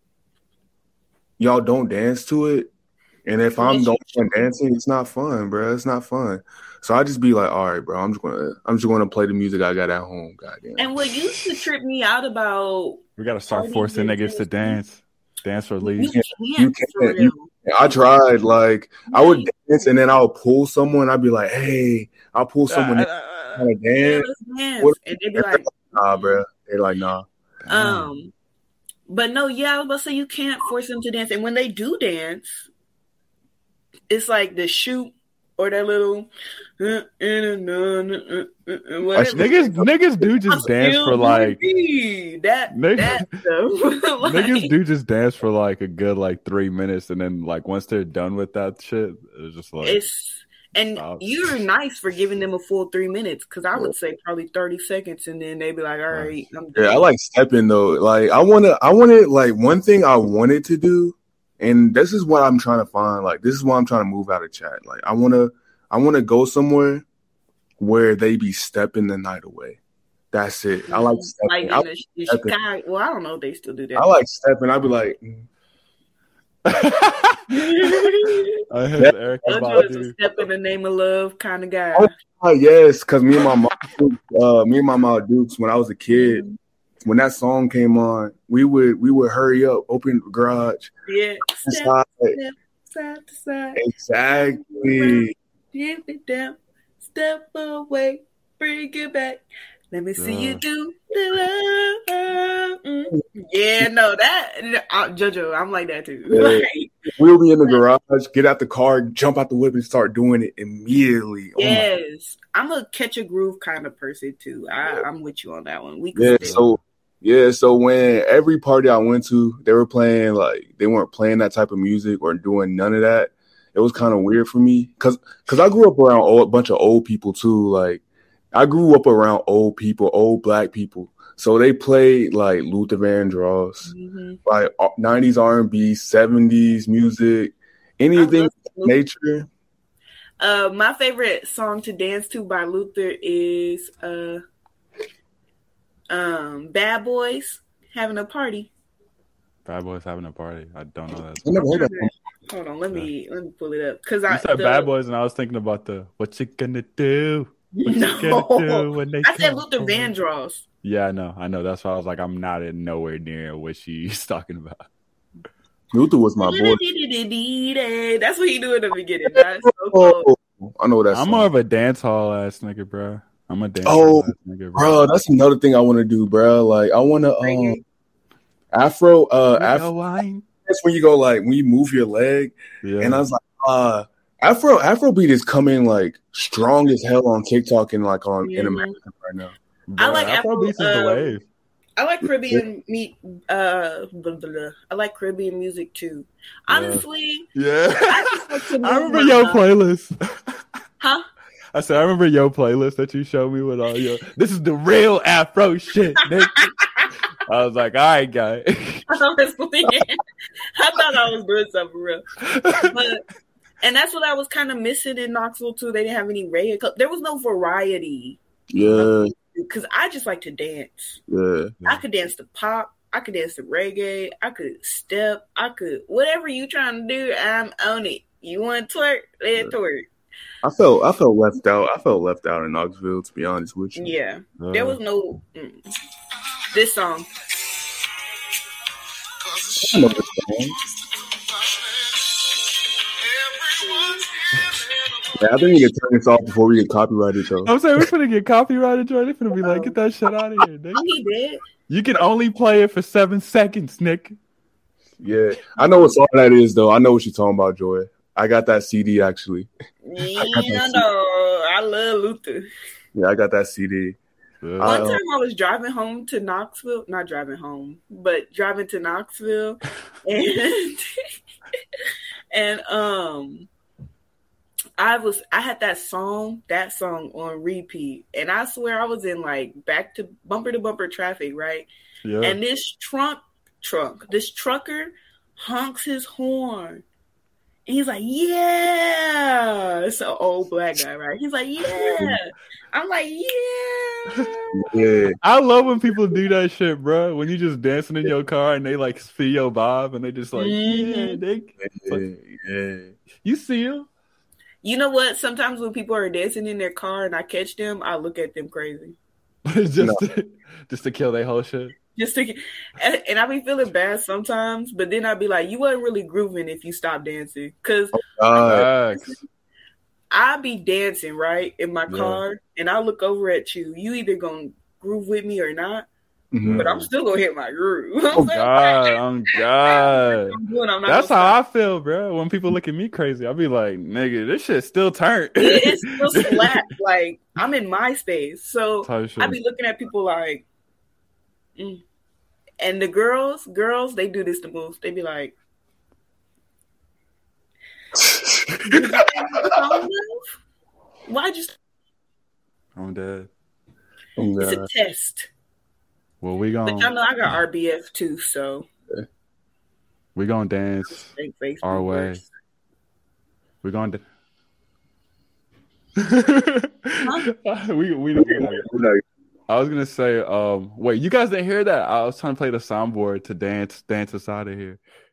y'all don't dance to it. And if I'm Yes, the you only one dancing, it's not fun, bro. It's not fun. So I just be like, all right, bro. I'm just gonna, I'm just gonna play the music I got at home. Goddamn. and what used to trip me out about We gotta start parties forcing in niggas to Tennessee, dance. Dance you release. can't, You for can't. You, real. I tried. Like I would dance, and then I would pull someone. I'd be like, hey, I'll pull someone in, kind of Yeah, dance. let's dance. What- And they'd be like, Nah, bro. They're like, nah. um, but no, yeah, I was about to say you can't force them to dance. And when they do dance, it's like the shoot or that little uh, uh, uh, uh, uh, whatever. Niggas, niggas do just dance for like that. Niggas, that stuff. Like, niggas do just dance for like a good like three minutes, and then like once they're done with that shit, it's just like it's. And stop. You're nice for giving them a full three minutes because I would say probably thirty seconds, and then they'd be like, "All right, I'm done." Yeah, I like stepping though. Like I wanna, I wanted like one thing I wanted to do, and this is what I'm trying to find. Like this is why I'm trying to move out of chat. Like I wanna, I wanna go somewhere where they be stepping the night away. That's it. I like stepping. Like I, in the, in Chicago. Well, I don't know if they still do that. I like stepping. I'd be like. Mm. I had Eric JoJo is a step in the name of love kind of guy. Oh yes, because me and my mom, uh, me and my mom Dukes, when I was a kid, mm-hmm. when that song came on, we would we would hurry up, open the garage, yeah, step, side. Step, side to side, exactly. Dip it down, step away, bring it back. Let me see uh. you do the love. Mm. Yeah, no, that uh, JoJo, I'm like that too. Yeah. Like, we'll be in the garage, get out the car, jump out the whip, and start doing it immediately. Yes, oh I'm a catch a groove kind of person too. I, I'm with you on that one. We yeah, so yeah, so when every party I went to, they were playing like they weren't playing that type of music or doing none of that. It was kind of weird for me because because I grew up around old, a bunch of old people too, like. I grew up around old people, old black people. So they played like Luther Vandross, mm-hmm. like nineties R and B, seventies music, anything of nature. Uh, my favorite song to dance to by Luther is uh, um, Bad Boys Having a Party. Bad Boys Having a Party. I don't know that. I never heard that. Hold on, let me let me pull it up. Cause you I said the, Bad Boys, and I was thinking about the what you gonna do. What no, do when they I said Luther Vandross. Yeah, I know, I know. That's why I was like, I'm not in nowhere near what she's talking about. Luther was my boy. That's what he do in the beginning. That's so cool. Oh, I know that. I'm more of a dance hall ass nigga, bro. I'm a dance oh, hall ass nigga, bro. bro. That's another thing I want to do, bro. Like I want to um, Afro. Uh, Afro. That's when you go like when you move your leg, yeah. And I was like, uh. Afro Afrobeat is coming like strong as hell on TikTok and like on yeah. in America right now. Bro, I like Afrobeat is the wave. I like Caribbean meat. Uh, blah, blah, blah. I like Caribbean music too. Honestly, yeah. I, like I remember your life. playlist. Huh? I said I remember your playlist that you showed me with all your. This is the real Afro shit, Nick. I was like, all right, guy. Honestly, I thought I was doing something real, but. And that's what I was kind of missing in Knoxville too. They didn't have any reggae. There was no variety. Yeah. Because I just like to dance. Yeah. I could dance to pop. I could dance to reggae. I could step. I could whatever you trying to do. I'm on it. You want to twerk? Let yeah. twerk. I felt I felt left out. I felt left out in Knoxville. To be honest with you. Yeah. Uh. There was no mm, this song. I know this song. Yeah, I think we can turn this off before we get copyrighted, though. I'm saying we're gonna get copyrighted, Joy. They're gonna be like, get that shit out of here, nigga. He did. You can only play it for seven seconds, Nick. Yeah, I know what song that is, though. I know what you're talking about, Joy. I got that C D actually. Yeah, I know. I love Luther. Yeah, I got that C D. Yeah. One time I was driving home to Knoxville, not driving home, but driving to Knoxville, and and um. I was I had that song, that song on repeat, and I swear I was in like back to bumper to bumper traffic, right? Yeah. And this trunk trunk, this trucker honks his horn. And he's like, yeah. It's an old black guy, right? He's like, yeah. I'm like, yeah. Yeah. I love when people do that shit, bro. When you just dancing in your car and they like feel your vibe and they just like, mm-hmm. yeah, they yeah, like, yeah. You see them. You know what? Sometimes when people are dancing in their car and I catch them, I look at them crazy. just, no. to, just to kill their whole shit. Just to, and, and I be feeling bad sometimes, but then I be like, you wasn't really grooving if you stopped dancing. Because oh, I be dancing, right, in my car, yeah. and I look over at you. You either going to groove with me or not. Mhm. but I'm still gonna hit my groove. Oh God, oh God. I'm doing, I'm not That's gonna how stop. I feel, bro. When people look at me crazy, I'll be like, nigga, this shit still turned. It still slap. Like I'm in my space, so Type shit. I be looking at people like, mm. and the girls, girls, they do this the most. They be like, why'd you? I'm dead. Oh, It's God. a test. Well, we But gon' y'all know I got R B F too, so we gonna dance fake Facebook our way. works. We gonna. Da- we we. we I was gonna say, um, wait, you guys didn't hear that? I was trying to play the soundboard to dance, dance us out of here.